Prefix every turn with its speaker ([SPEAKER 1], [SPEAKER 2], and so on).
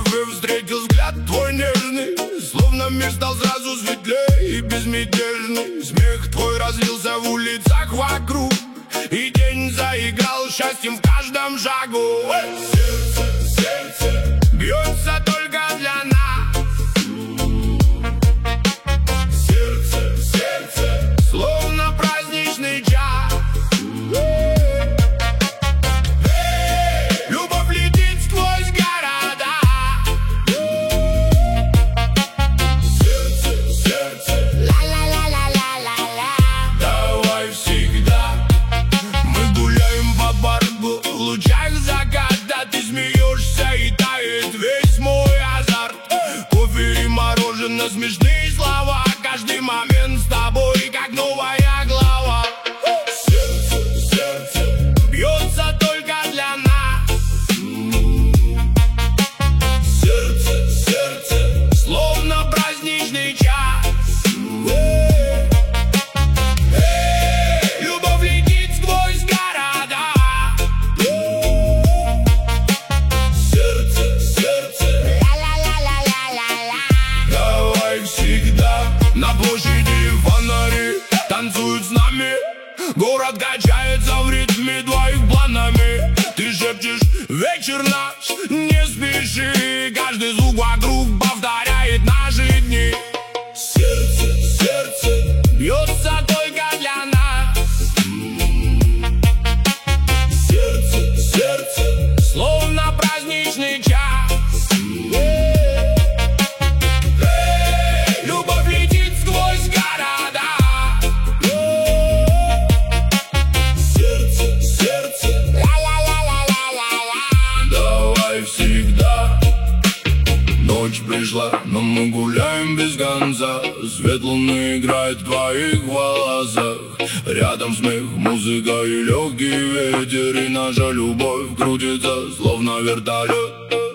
[SPEAKER 1] первый встретил взгляд твой нежный, словно мир стал сразу светлее и безмятежный. Смех твой разлился в улицах вокруг, и день заиграл счастьем в каждом шагу. Сердце, сердце бьется только для нас. Сердце, сердце, словно праздничный час. Любовь летит сквозь города. Сердце, сердце, ла-ла-ла-ла-ла-ла-ла. Давай всегда. Мы гуляем по парку в лучах заката. Ты смеешься и тает весь мой азарт. Кофе и мороженое, смешные слова. Каждый момент с тобой, как новая глава. Сердце, сердце бьется только для нас. Сердце, сердце, словно праздничный час. Любовь летит сквозь города. Сердце, сердце, ла-ла-ла-ла-ла-ла-ла. Давай всегда. На площади фонари танцуют с нами. Город качается в ритме твоих планами. Ты шепчешь: вечер наш, не спеши. Каждый звук вокруг повторяет наши дни. Сердце, сердце бьется только для нас. Сердце, сердце, словно праздничный час. Любовь летит сквозь города. Сердце, сердце, ла-ла-ла-ла-ла-ла-ла. Давай всегда. Ночь пришла, но мы гуляем без конца. Свет луны играет в твоих волосах. Рядом смех, музыка и легкий ветер. И наша любовь крутится, словно вертолет.